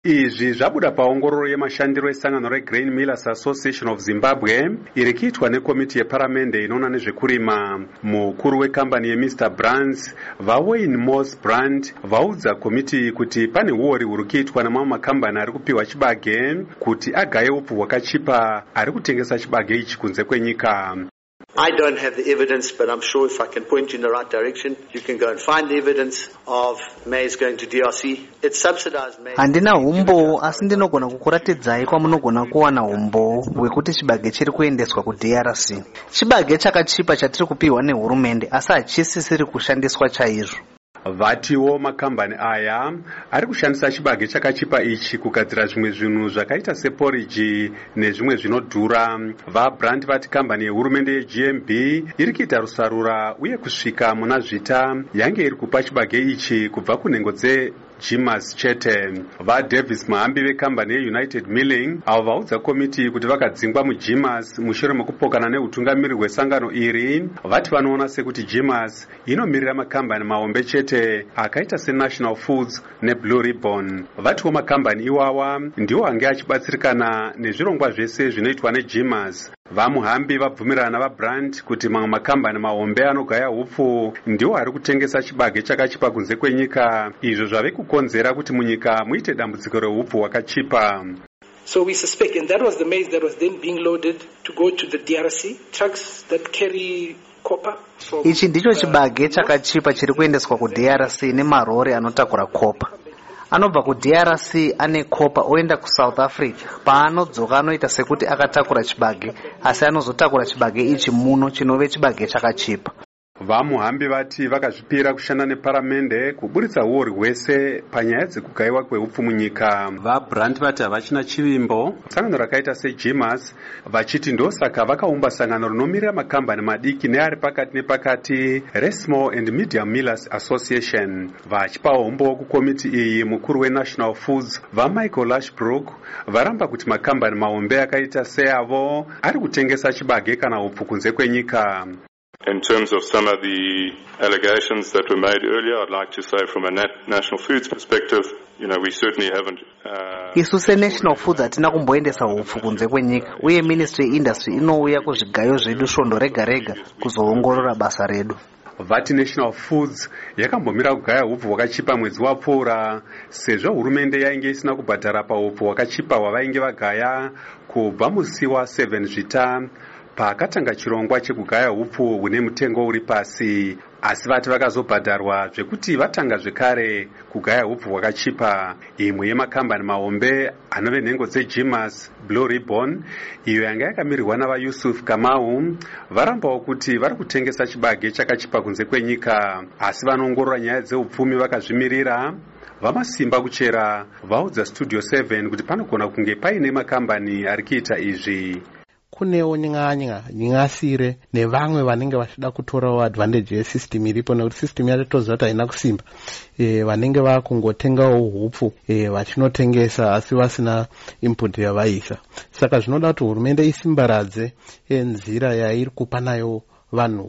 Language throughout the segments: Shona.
Izvi zvabuda paongororo yemashandiro esangano reGrain Millers Association of Zimbabwe iri kuitwa nekomiti yeparamende inoona nezvekurima. Mukuru wekambani yeMr Brands, vaWayne Moss Brand, vaudza komiti kuti pane uori huri kuitwa namamwe makambani ari kupiwa chibage kuti agaye upfu hwakachipa ari kutengesa chibage ichi kunze kwenyika. I don't have the evidence, but I'm sure if I can point you in the right direction, you can go and find the evidence of maize going to DRC. It's subsidized maize. Handina humbo, asi ndinogona kukuratidzai kwamunogona kuwana humbo wekuti chibage chiri kuendeswa ku DRC. Chibage chakachipa chatiri kupiwa nehurumende, asi hachisisiri kushandiswa chaizvo. Vatiwo makambani aya ari kushandisa chibage chakachipa ichi kugadzira zvimwe zvinhu zvakaita seporiji nezvimwe zvinodhura. VaBrand vati kambani yehurumende yeGMB iri kuita rusarura uye kusvika muna zvita yange iri kupa chibage ichi kubva kunhengo dzeGMAS chete. VaDavis Mahambi vekambani yeUnited Milling avo vaudza komiti kuti vakadzingwa muGMAS mushure mekupokana neutungamiri hwesangano iri, vati vanoona sekuti GMAS inomirira makambani mahombe chete akaita seNational Foods neBlue Ribbon. Vatiwo makambani iwawa ndiwo ange achibatsirikana nezvirongwa zvese zvinoitwa neGMAS. VaMuhambi vabvumirana navaBrand kuti mamwe makambani mahombe anogaya upfu ndiwo ari kutengesa chibage chakachipa kunze kwenyika, izvo zvave kukonzera kuti munyika muite dambudziko reupfu hwakachipa. So we suspect, and that was the maize that was then being loaded to go to the DRC, trucks that carry copper. Ichi ndicho chibage chakachipa chiri kuendeswa ku DRC nemarori anotakura copper. Anobva ku DRC ane copper oenda ku South Africa. Paanodzoka anoita sekuti akatakura chibage, asi anozotakura chibage ichi muno chinove chibage chakachipa. VaMuhambi vati vakazvipira kushanda neparamende kuburitsa uori hwese panyaya dzekugayiwa kweupfu munyika. VaBrand vati havachina chivimbo sangano rakaita seGMAS, vachiti ndosaka vakaumba sangano rinomirira makambani madiki neari pakati nepakati reSmall and Medium Millers Association. Vachipa hombo kukomiti iyi, mukuru weNational Foods vaMichael Lashbrook varamba kuti makambani mahombe akaita seavo ari kutengesa chibage kana upfu kunze kwenyika. In terms of some of the allegations that were made earlier, I'd like to say from a National Foods perspective, we certainly haven't... Isu seNational Foods hatina kumboendesa upfu kunze kwenyika, uye Ministry Industry inouya kuzvigayo zvedu svondo rega rega kuzoongorora basa redu. Vati National Foods yakambomira kugaya upfu hwakachipa mwedzi wapfuura, sezvo hurumende yainge isina kubhadhara paupfu hwakachipa hwavainge vagaya kubva musi wa7 zvita pakatanga chirongwa chekugaya upfu hune mutengo uri pasi, asi vati vakazobhadharwa zvekuti vatanga zvekare kugaya upfu hwakachipa. Imwe yemakambani mahombe anove nhengo dzeGMAS, Blue Ribbon, iyo yanga yakamirirwa navaYusuf Kamau, varambawo kuti vari kutengesa chibage chakachipa kunze kwenyika, asi vanoongorora nyaya dzeupfumi vakazvimirira. VaMasimba Kuchera vaudza Studio 7 kuti panogona kunge paine makambani ari kuita izvi. Kunewo nying'asire nevamwe vanenge vachida kutorawo advantage yesystem iripo, nekuti system yatoziva kuti haina kusimba. Vanenge vakungotengawo hupfu vachinotengesa asi vasina input yavaisa. Saka zvinoda kuti hurumende isimbaradze nzira yairi kupa nayo vanhu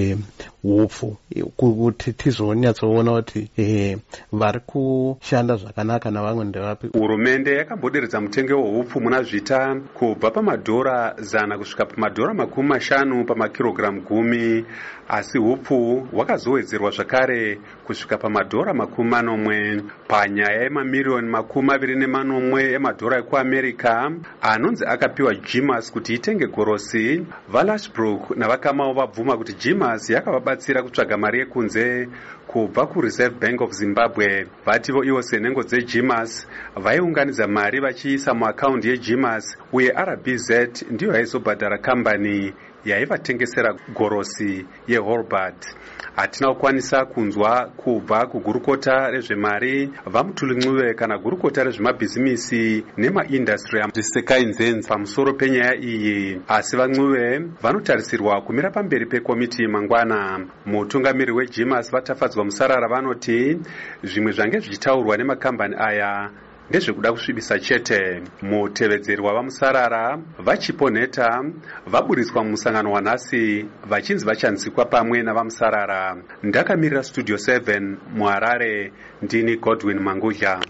hupfu kuti tizonyatsoona kuti vari kushanda zvakanaka navamwe ndevapi. Hurumende yakamboderedza mutengo wehupfu muna zvita kubva pamadhora 100 kusvika pamadhora 50 pamakirogiramu 10, asi hupfu hwakazowedzerwa zvakare kusvika pamadhora 40 panyaya yemamiliyoni 24 emadhora ekuAmerica anonzi akapiwa GMAS kuti itenge gorosi. VaLashbrook navaKamau vabvuma kuti GMAS yakavabatsira kutsvaga mari yekunze kubva kuReserve Bank of Zimbabwe. Vativo ivo senhengo dzeGMAS vaiunganidza mari vachiisa muakaundi yeGMAS, uye RBZ ndiyo yaizobhadhara kambani yaivatengesera gorosi yeHolbert. Hatina kukwanisa kunzwa kubva kugurukota rezvemari vaMutuli kana gurukota rezvemabhizimisi nemaindastry Sekai pamusoro penyaya iyi, asi vaNcuve vanotarisirwa kumira pamberi pekomiti mangwana. Mutungamiri weGMAS vatafadzwa musarara vanoti zvimwe zvange zvichitaurwa nemakambani aya ndezvekuda kusvibisa chete. Mutevedzeri wavamusarara vachiponheta vaburiswa mumusangano wanhasi vachinzi vachanzikwa pamwe navamusarara. Ndakamirira Studio 7 muHarare, ndini Godwin Mangudya.